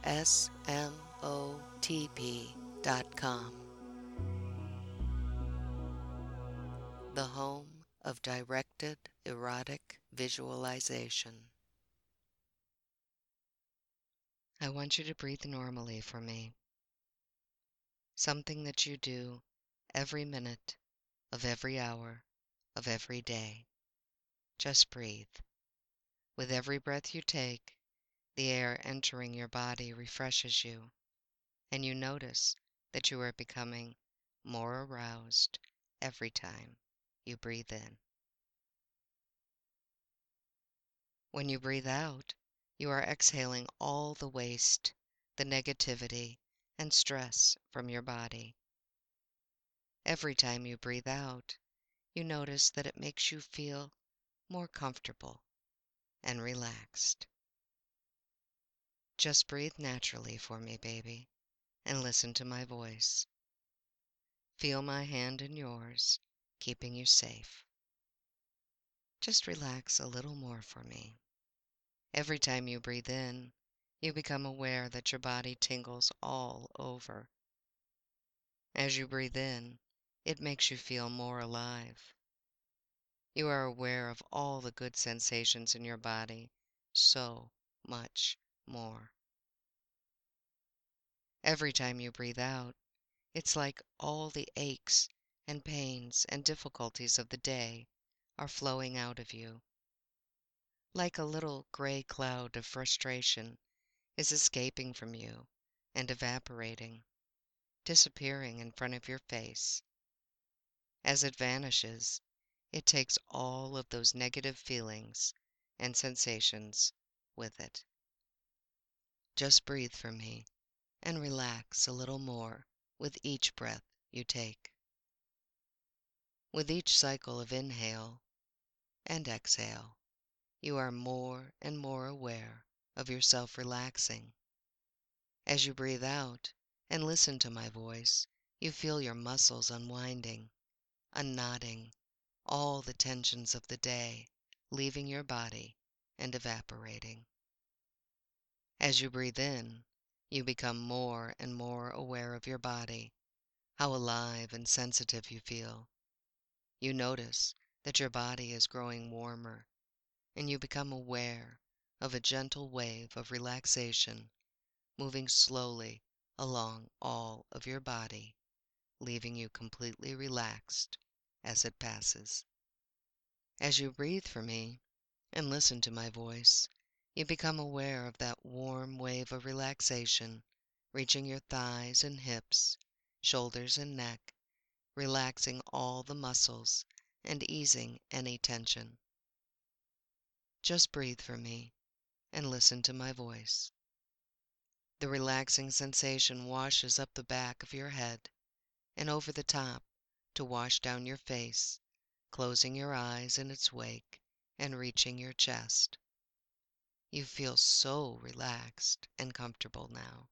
smotp.com, the home of directed erotic visualization. I want you to breathe normally for me, something that you do every minute of every hour of every day. Just breathe. With every breath you take, the air entering your body refreshes you, and you notice that you are becoming more aroused every time you breathe in. When you breathe out, you are exhaling all the waste, the negativity, and stress from your body. Every time you breathe out, you notice that it makes you feel more comfortable and relaxed. Just breathe naturally for me, baby, and listen to my voice. Feel my hand in yours, keeping you safe. Just relax a little more for me. Every time you breathe in, you become aware that your body tingles all over. As you breathe in, it makes you feel more alive. You are aware of all the good sensations in your body, so much more. Every time you breathe out, it's like all the aches and pains and difficulties of the day are flowing out of you. Like a little gray cloud of frustration is escaping from you and evaporating, disappearing in front of your face. As it vanishes, it takes all of those negative feelings and sensations with it. Just breathe for me and relax a little more with each breath you take. With each cycle of inhale and exhale, you are more and more aware of yourself relaxing. As you breathe out and listen to my voice, you feel your muscles unwinding, unknotting, all the tensions of the day leaving your body and evaporating. As you breathe in, you become more and more aware of your body, how alive and sensitive you feel. You notice that your body is growing warmer, and you become aware of a gentle wave of relaxation moving slowly along all of your body, leaving you completely relaxed as it passes. As you breathe for me and listen to my voice, you become aware of that warm wave of relaxation reaching your thighs and hips, shoulders and neck, relaxing all the muscles and easing any tension. Just breathe for me and listen to my voice. The relaxing sensation washes up the back of your head and over the top to wash down your face, closing your eyes in its wake and reaching your chest. You feel so relaxed and comfortable now.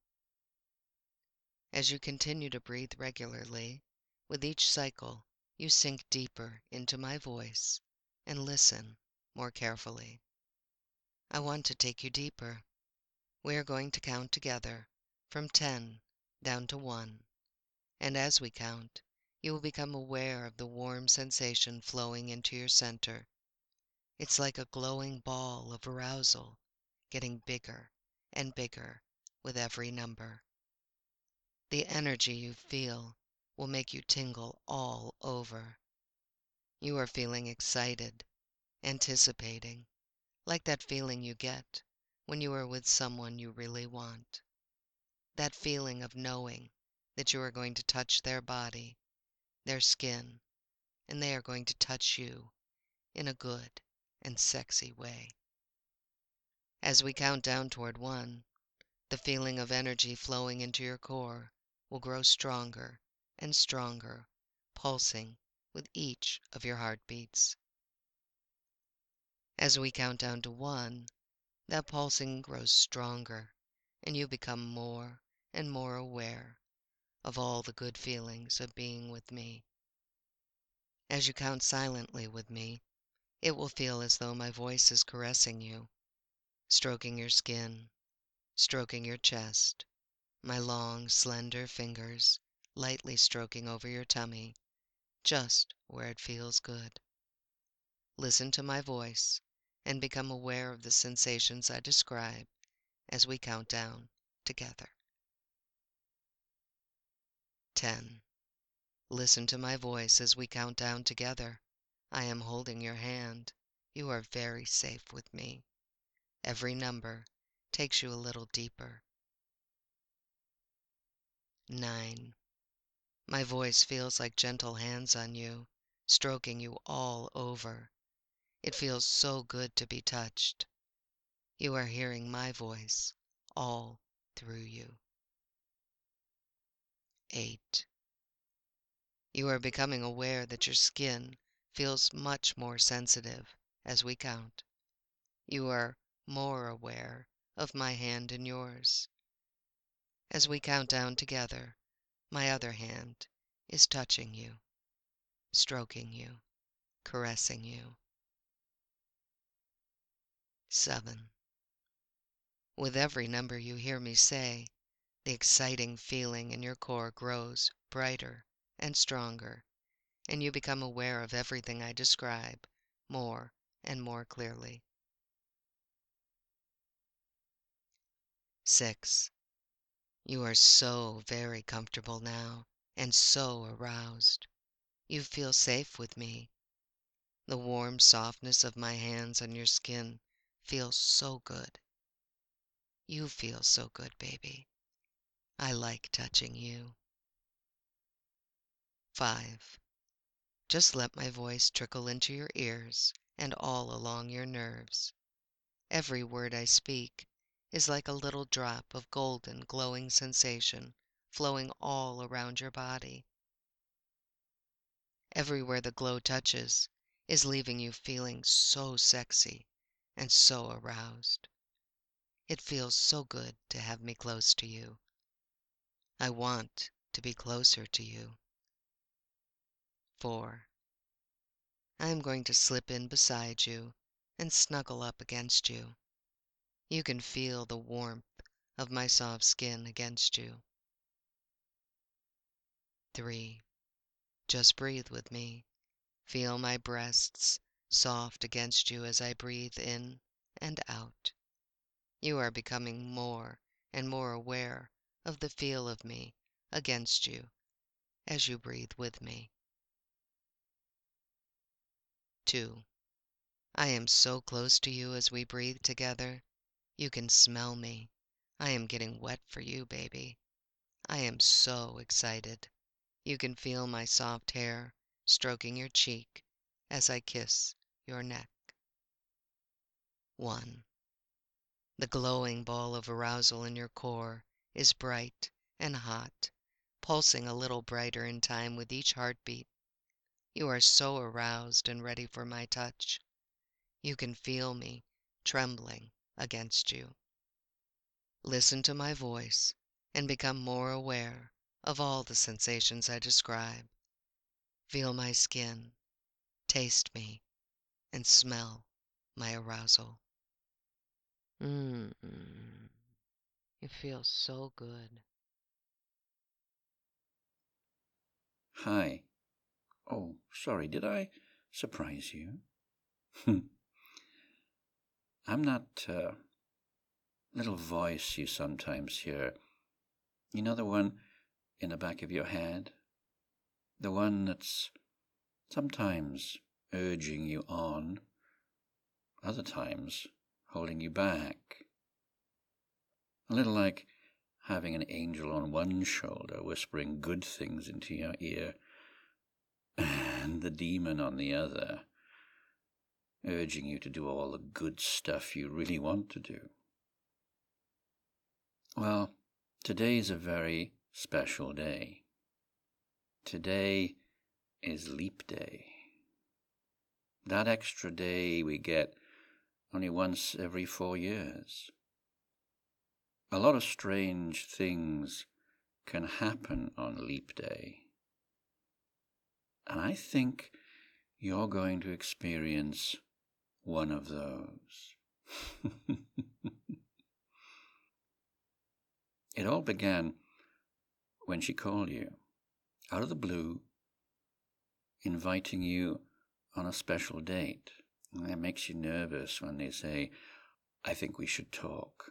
As you continue to breathe regularly, with each cycle, you sink deeper into my voice and listen more carefully. I want to take you deeper. We are going to count together from 10 down to 1, and as we count, you will become aware of the warm sensation flowing into your center. It's like a glowing ball of arousal, getting bigger and bigger with every number. The energy you feel will make you tingle all over. You are feeling excited, anticipating, like that feeling you get when you are with someone you really want. That feeling of knowing that you are going to touch their body, their skin, and they are going to touch you in a good and sexy way. As we count down toward 1, the feeling of energy flowing into your core will grow stronger and stronger, pulsing with each of your heartbeats. As we count down to 1, that pulsing grows stronger, and you become more and more aware of all the good feelings of being with me. As you count silently with me, it will feel as though my voice is caressing you, stroking your skin, stroking your chest, my long, slender fingers lightly stroking over your tummy, just where it feels good. Listen to my voice and become aware of the sensations I describe as we count down together. 10. Listen to my voice as we count down together. I am holding your hand. You are very safe with me. Every number takes you a little deeper. 9. My voice feels like gentle hands on you, stroking you all over. It feels so good to be touched. You are hearing my voice all through you. 8. You are becoming aware that your skin feels much more sensitive as we count. You are more aware of my hand in yours. As we count down together, my other hand is touching you, stroking you, caressing you. 7. With every number you hear me say, the exciting feeling in your core grows brighter and stronger, and you become aware of everything I describe more and more clearly. 6. You are so very comfortable now and so aroused. You feel safe with me. The warm softness of my hands on your skin feels so good. You feel so good, baby. I like touching you. 5. Just let my voice trickle into your ears and all along your nerves. Every word I speak is like a little drop of golden glowing sensation flowing all around your body. Everywhere the glow touches is leaving you feeling so sexy and so aroused. It feels so good to have me close to you. I want to be closer to you. 4. I am going to slip in beside you and snuggle up against you. You can feel the warmth of my soft skin against you. 3. Just breathe with me. Feel my breasts soft against you as I breathe in and out. You are becoming more and more aware of the feel of me against you as you breathe with me. 2. I am so close to you as we breathe together. You can smell me. I am getting wet for you, baby. I am so excited. You can feel my soft hair stroking your cheek as I kiss your neck. 1. The glowing ball of arousal in your core is bright and hot, pulsing a little brighter in time with each heartbeat. You are so aroused and ready for my touch. You can feel me trembling against you. Listen to my voice and become more aware of all the sensations I describe. Feel my skin, taste me, and smell my arousal. Mmm, it feels so good. Hi. Oh, sorry, did I surprise you? I'm that little voice you sometimes hear. You know, the one in the back of your head? The one that's sometimes urging you on, other times holding you back. A little like having an angel on one shoulder whispering good things into your ear, and the demon on the other, urging you to do all the good stuff you really want to do. Well, today's a very special day. Today is Leap Day. That extra day we get only once every 4 years. A lot of strange things can happen on Leap Day. And I think you're going to experience one of those. It all began when she called you, out of the blue, inviting you on a special date. And it makes you nervous when they say, "I think we should talk."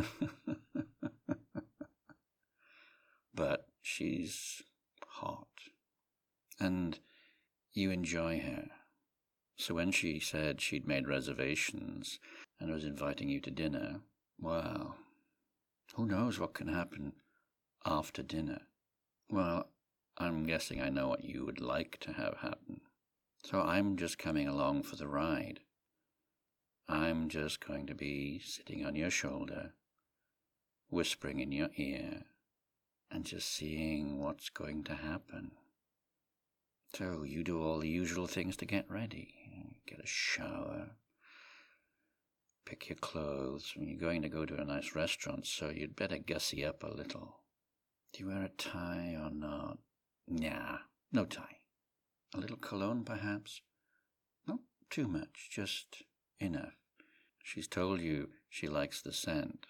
But she's hot, and you enjoy her. So when she said she'd made reservations and was inviting you to dinner, well, who knows what can happen after dinner? Well, I'm guessing I know what you would like to have happen. So I'm just coming along for the ride. I'm just going to be sitting on your shoulder, whispering in your ear, and just seeing what's going to happen. So you do all the usual things to get ready. Get a shower, pick your clothes. You're going to go to a nice restaurant, so you'd better gussy up a little. Do you wear a tie or not? Nah, no tie. A little cologne, perhaps? Not too much, just enough. She's told you she likes the scent.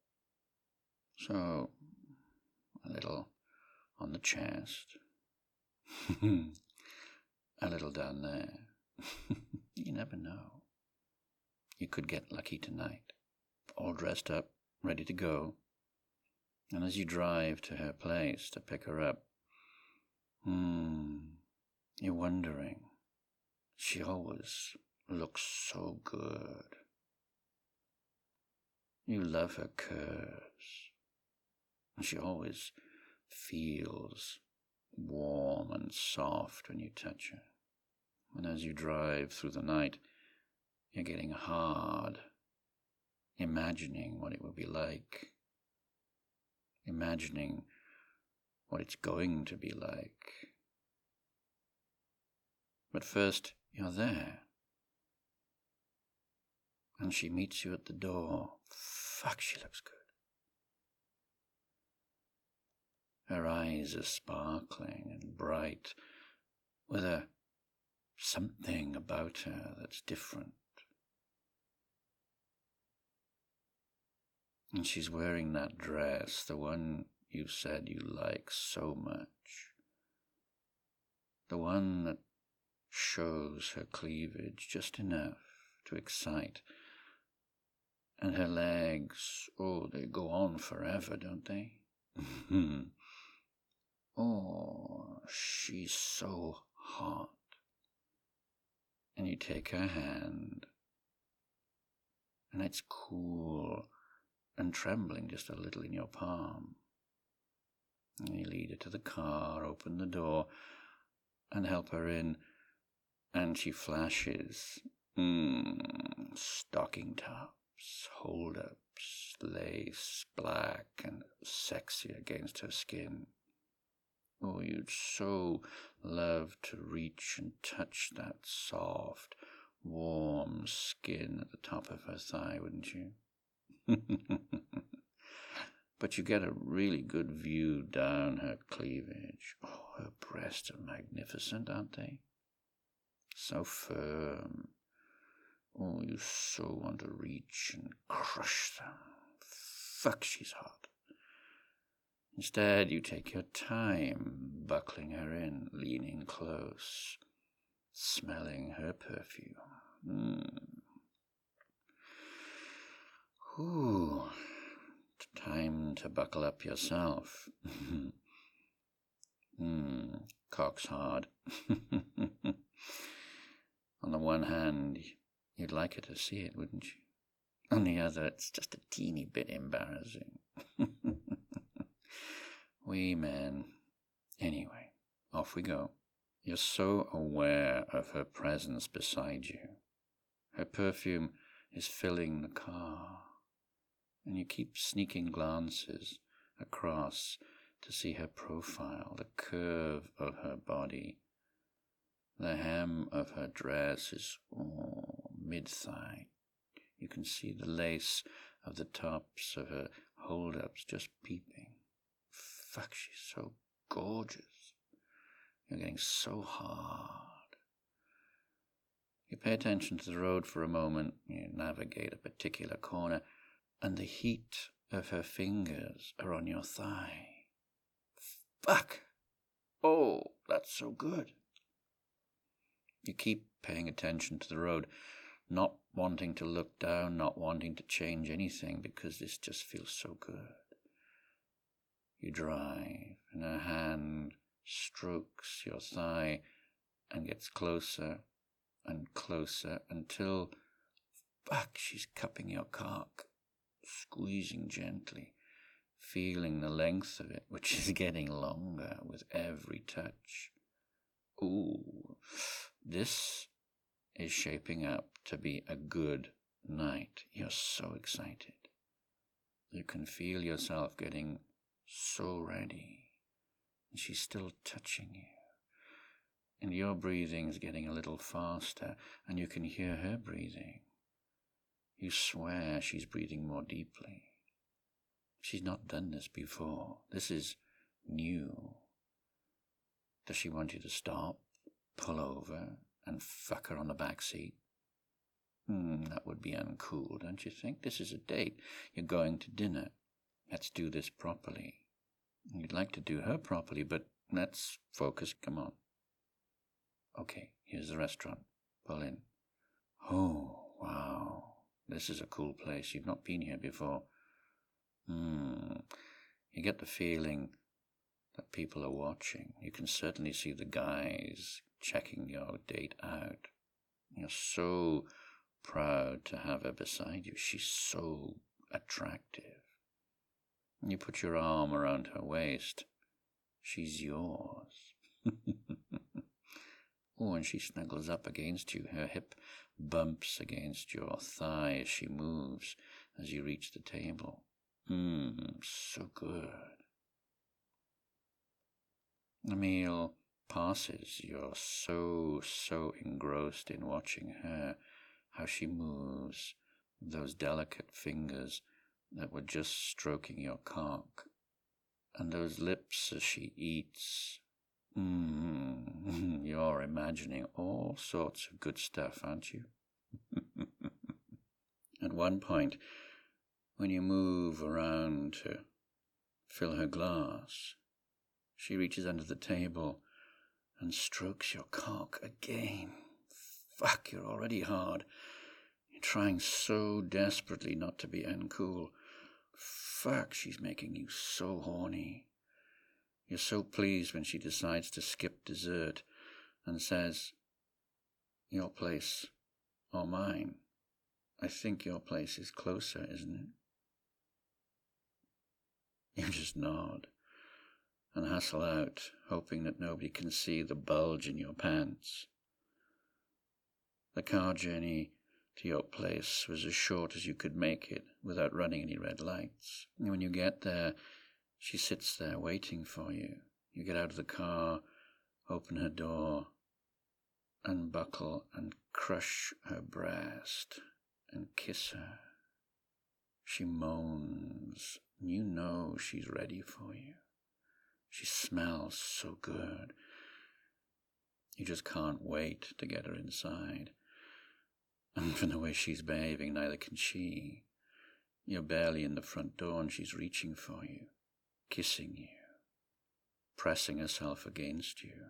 So, a little on the chest. A little down there. You never know. You could get lucky tonight. All dressed up, ready to go. And as you drive to her place to pick her up, you're wondering. She always looks so good. You love her curves. And she always feels warm and soft when you touch her. And as you drive through the night, you're getting hard, imagining what it will be like, imagining what it's going to be like. But first, you're there. And she meets you at the door. Fuck, she looks good. Her eyes are sparkling and bright, with something about her that's different. And she's wearing that dress, the one you said you like so much. The one that shows her cleavage just enough to excite. And her legs, they go on forever, don't they? Oh, she's so hot. And you take her hand, and it's cool and trembling just a little in your palm. And you lead her to the car, open the door, and help her in, and she flashes. Stocking tops, hold-ups, lace, black and sexy against her skin. Oh, you'd so love to reach and touch that soft, warm skin at the top of her thigh, wouldn't you? But you get a really good view down her cleavage. Oh, her breasts are magnificent, aren't they? So firm. Oh, you so want to reach and crush them. Fuck, she's hot. Instead, you take your time, buckling her in, leaning close, smelling her perfume. Ooh, time to buckle up yourself. Cock's hard. On the one hand, you'd like her to see it, wouldn't you? On the other, it's just a teeny bit embarrassing. We men. Anyway, off we go. You're so aware of her presence beside you. Her perfume is filling the car, and you keep sneaking glances across to see her profile, the curve of her body. The hem of her dress is mid-thigh. You can see the lace of the tops of her hold-ups just peeping. Fuck, she's so gorgeous. You're getting so hard. You pay attention to the road for a moment. You navigate a particular corner, and the heat of her fingers are on your thigh. Fuck! Oh, that's so good. You keep paying attention to the road, not wanting to look down, not wanting to change anything, because this just feels so good. You drive, and her hand strokes your thigh and gets closer and closer until, fuck, she's cupping your cock, squeezing gently, feeling the length of it, which is getting longer with every touch. Ooh, this is shaping up to be a good night. You're so excited. You can feel yourself getting so ready. And she's still touching you. And your breathing is getting a little faster, and you can hear her breathing. You swear she's breathing more deeply. She's not done this before. This is new. Does she want you to stop, pull over, and fuck her on the back seat? That would be uncool, don't you think? This is a date. You're going to dinner. Let's do this properly. You'd like to do her properly, but let's focus. Come on. Okay, here's the restaurant. Pull in. Oh, wow. This is a cool place. You've not been here before. You get the feeling that people are watching. You can certainly see the guys checking your date out. You're so proud to have her beside you. She's so attractive. You put your arm around her waist. She's yours. Oh, and she snuggles up against you. Her hip bumps against your thigh as she moves as you reach the table. So good. The meal passes. You're so engrossed in watching her, how she moves, those delicate fingers that were just stroking your cock, and those lips as she eats. You're imagining all sorts of good stuff, aren't you? At one point, when you move around to fill her glass, she reaches under the table and strokes your cock again. Fuck, you're already hard. You're trying so desperately not to be uncool. Fuck, she's making you so horny. You're so pleased when she decides to skip dessert and says, "Your place or mine? I think your place is closer, isn't it?" You just nod and hustle out, hoping that nobody can see the bulge in your pants. The car journey to your place was as short as you could make it without running any red lights. And when you get there, she sits there waiting for you. You get out of the car, open her door, unbuckle and crush her breast and kiss her. She moans. You know she's ready for you. She smells so good. You just can't wait to get her inside. And from the way she's behaving, neither can she. You're barely in the front door and she's reaching for you, kissing you, pressing herself against you.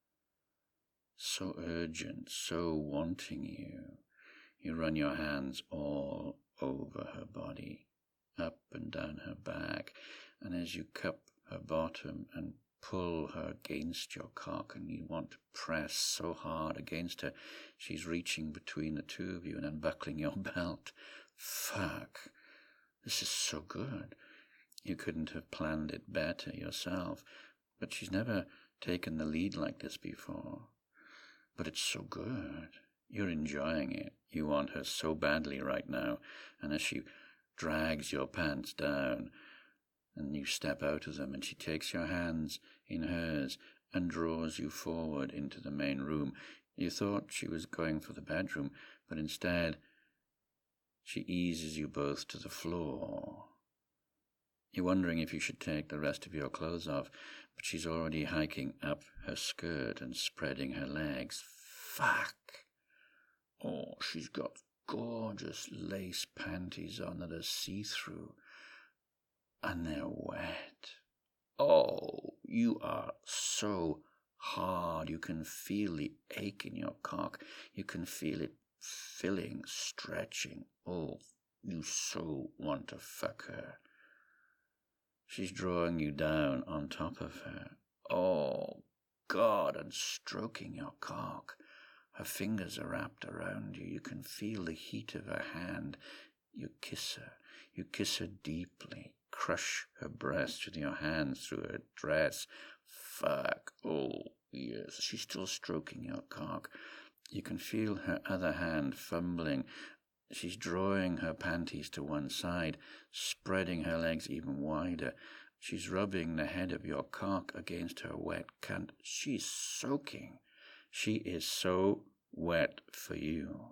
So urgent, so wanting you. You run your hands all over her body, up and down her back, and as you cup her bottom and pull her against your cock, and you want to press so hard against her, she's reaching between the two of you and unbuckling your belt. Fuck. This is so good. You couldn't have planned it better yourself, but she's never taken the lead like this before. But it's so good. You're enjoying it. You want her so badly right now, and as she drags your pants down, and you step out of them, and she takes your hands in hers and draws you forward into the main room. You thought she was going for the bedroom, but instead she eases you both to the floor. You're wondering if you should take the rest of your clothes off, but she's already hiking up her skirt and spreading her legs. Fuck. Oh, she's got gorgeous lace panties on that are see-through. and they're wet. Oh, you are so hard. You can feel the ache in your cock. You can feel it filling, stretching. Oh, you so want to fuck her. She's drawing you down on top of her. Oh, God, and stroking your cock. Her fingers are wrapped around you. You can feel the heat of her hand. You kiss her. You kiss her deeply. Crush her breast with your hands through her dress. Fuck. Oh, yes. She's still stroking your cock. You can feel her other hand fumbling. She's drawing her panties to one side, spreading her legs even wider. She's rubbing the head of your cock against her wet cunt. She's soaking. She is so wet for you.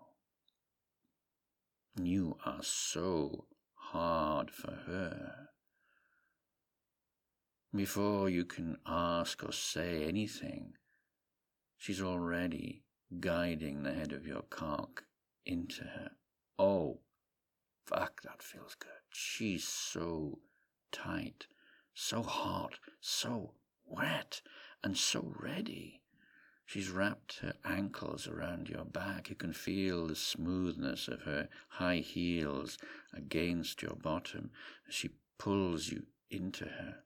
You are so hard for her. Before you can ask or say anything, she's already guiding the head of your cock into her. Oh, fuck, that feels good. She's so tight, so hot, so wet, and so ready. She's wrapped her ankles around your back. You can feel the smoothness of her high heels against your bottom as she pulls you into her.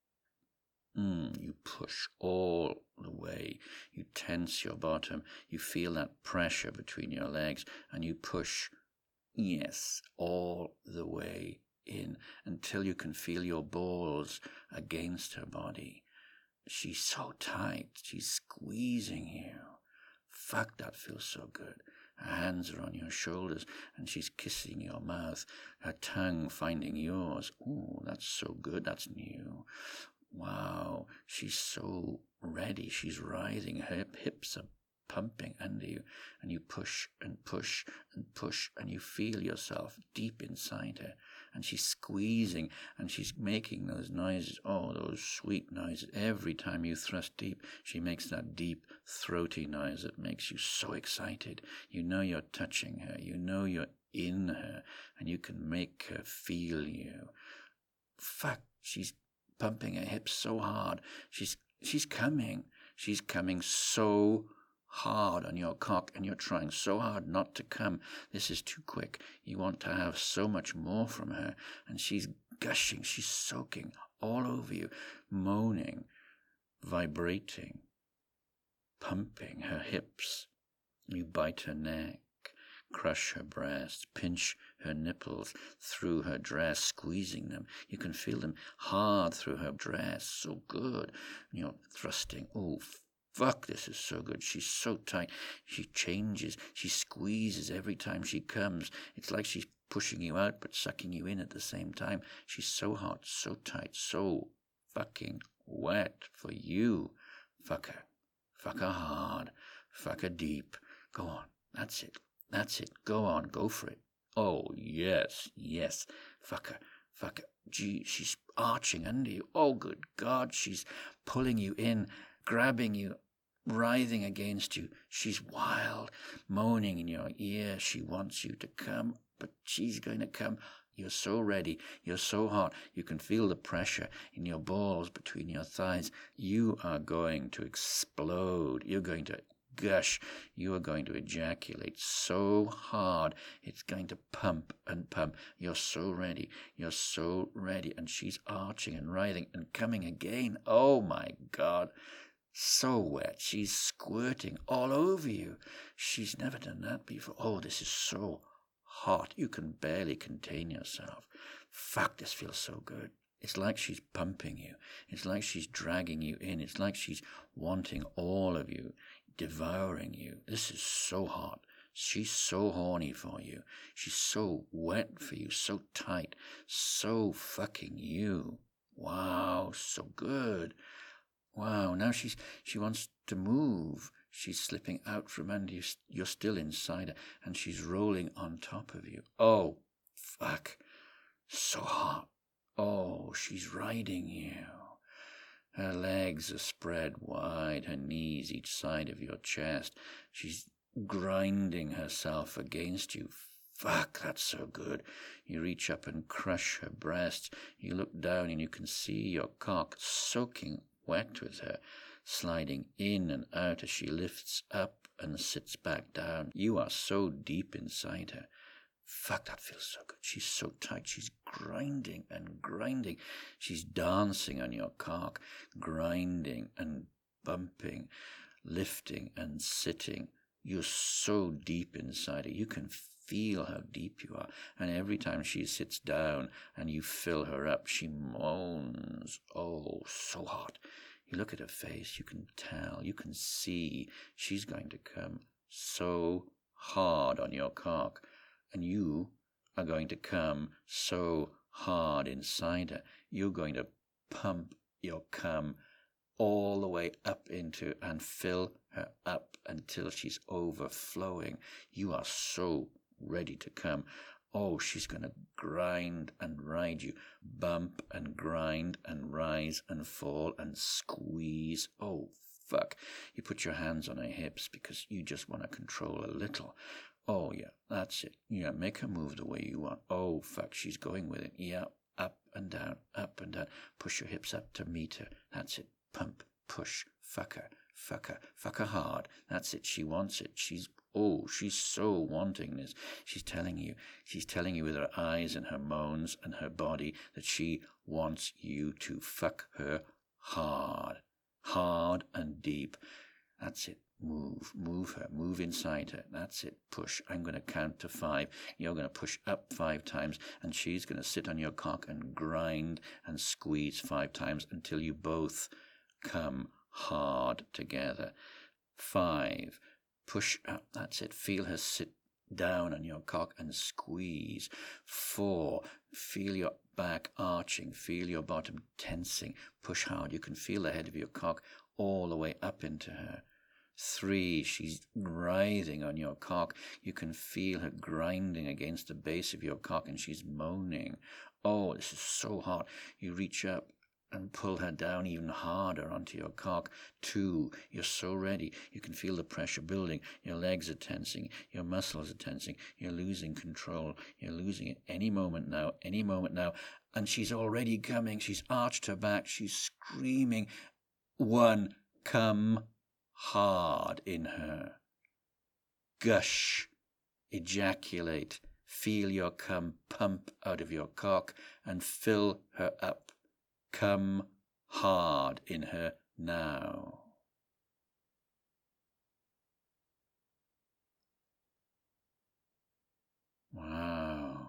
You push all the way. You tense your bottom. You feel that pressure between your legs, and you push, yes, all the way in until you can feel your balls against her body. She's so tight. She's squeezing you. Fuck, that feels so good. Her hands are on your shoulders, and she's kissing your mouth, her tongue finding yours. Ooh, that's so good. That's new. Wow, she's so ready. She's writhing. Her hips are pumping under you, and you push and push and push, and you feel yourself deep inside her, and she's squeezing, and she's making those noises, oh, those sweet noises. Every time you thrust deep, she makes that deep, throaty noise that makes you so excited. You know you're touching her. You know you're in her, and you can make her feel you. Fuck, she's pumping her hips so hard. She's coming. She's coming so hard on your cock, and you're trying so hard not to come. This is too quick. You want to have so much more from her, and she's gushing. She's soaking all over you, moaning, vibrating, pumping her hips. You bite her neck, crush her breasts, pinch her nipples through her dress, squeezing them. You can feel them hard through her dress, so good. You're thrusting. Oh, fuck, this is so good. She's so tight. She changes. She squeezes every time she comes. It's like she's pushing you out but sucking you in at the same time. She's so hot, so tight, so fucking wet for you. Fuck her. Fuck her hard. Fuck her deep. Go on. That's it. That's it. Go on. Go for it. Oh, yes, yes. Fuck her. Fuck her. Gee, she's arching under you. Oh, good God. She's pulling you in, grabbing you, writhing against you. She's wild, moaning in your ear. She wants you to come, but she's going to come. You're so ready. You're so hot. You can feel the pressure in your balls between your thighs. You are going to explode. You're going to gush. You are going to ejaculate so hard. It's going to pump and pump. You're so ready. You're so ready. And she's arching and writhing and coming again. Oh, my God. So wet. She's squirting all over you. She's never done that before. Oh, this is so hot. You can barely contain yourself. Fuck, this feels so good. It's like she's pumping you. It's like she's dragging you in. It's like she's wanting all of you, devouring you. This is so hot. She's so horny for you. She's so wet for you, so tight, so fucking you. Wow, so good. Wow, now she wants to move. She's slipping out from under you. You're still inside her, and she's rolling on top of you. Oh, fuck. So hot. Oh, she's riding you. Her legs are spread wide, her knees each side of your chest. She's grinding herself against you. fuck, that's so good. You reach up and crush her breasts. You look down and you can see your cock soaking wet with her, sliding in and out as she lifts up and sits back down. You are so deep inside her. Fuck, that feels so good. She's so tight. She's grinding and grinding. She's dancing on your cock, grinding and bumping, lifting and sitting. You're so deep inside her. You can feel how deep you are. And every time she sits down and you fill her up, she moans. Oh, so hot. You look at her face. You can tell. You can see she's going to come so hard on your cock. And you are going to come so hard inside her. You're going to pump your cum all the way up into and fill her up until she's overflowing. You are so ready to come. Oh, she's going to grind and ride you, bump and grind and rise and fall and squeeze. Oh, fuck. You put your hands on her hips because you just want to control a little. Oh, yeah, that's it. Yeah, make her move the way you want. Oh, fuck, she's going with it. Yeah, up and down, up and down. Push your hips up to meet her. That's it. Pump, push, fuck her, fuck her, fuck her hard. That's it. She wants it. She's so wanting this. She's telling you with her eyes and her moans and her body that she wants you to fuck her hard and deep. That's it. Move her, move inside her. That's it. Push. I'm going to count to 5. You're going to push up 5 times, and she's going to sit on your cock and grind and squeeze 5 times until you both come hard together. 5. Push up. That's it. Feel her sit down on your cock and squeeze. 4. Feel your back arching. Feel your bottom tensing. Push hard. You can feel the head of your cock all the way up into her. 3, she's writhing on your cock. You can feel her grinding against the base of your cock and she's moaning. Oh, this is so hot. You reach up and pull her down even harder onto your cock. 2, you're so ready. You can feel the pressure building. Your legs are tensing. Your muscles are tensing. You're losing control. You're losing it any moment now. And she's already coming. She's arched her back. She's screaming. 1, come hard in her. Gush, ejaculate, feel your cum pump out of your cock and fill her up. Come hard in her now. Wow.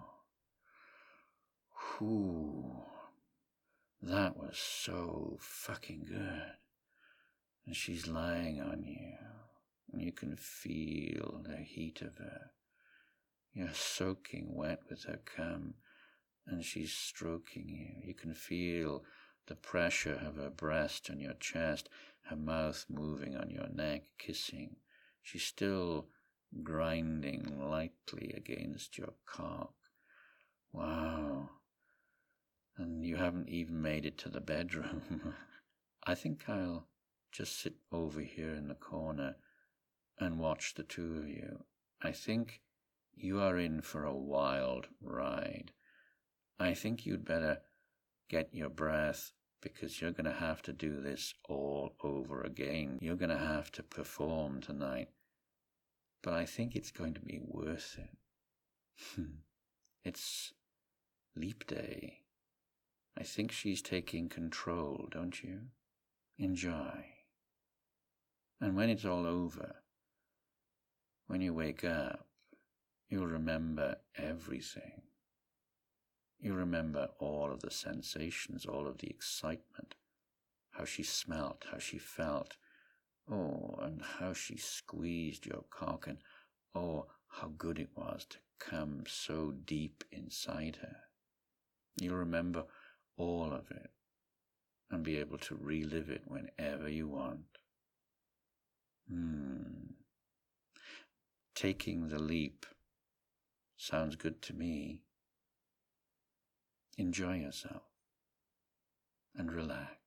Whew. That was so fucking good. And she's lying on you, and you can feel the heat of her. You're soaking wet with her cum, and she's stroking you. You can feel the pressure of her breast on your chest, her mouth moving on your neck, kissing. She's still grinding lightly against your cock. Wow. And you haven't even made it to the bedroom. I think I'll just sit over here in the corner and watch the two of you. I think you are in for a wild ride. I think you'd better get your breath because you're going to have to do this all over again. You're going to have to perform tonight. But I think it's going to be worth it. It's leap day. I think she's taking control, don't you? Enjoy. And when it's all over, when you wake up, you'll remember everything. You remember all of the sensations, all of the excitement, how she smelt, how she felt, oh, and how she squeezed your cock, and oh, how good it was to come so deep inside her. You'll remember all of it and be able to relive it whenever you want. Taking the leap sounds good to me. Enjoy yourself and relax.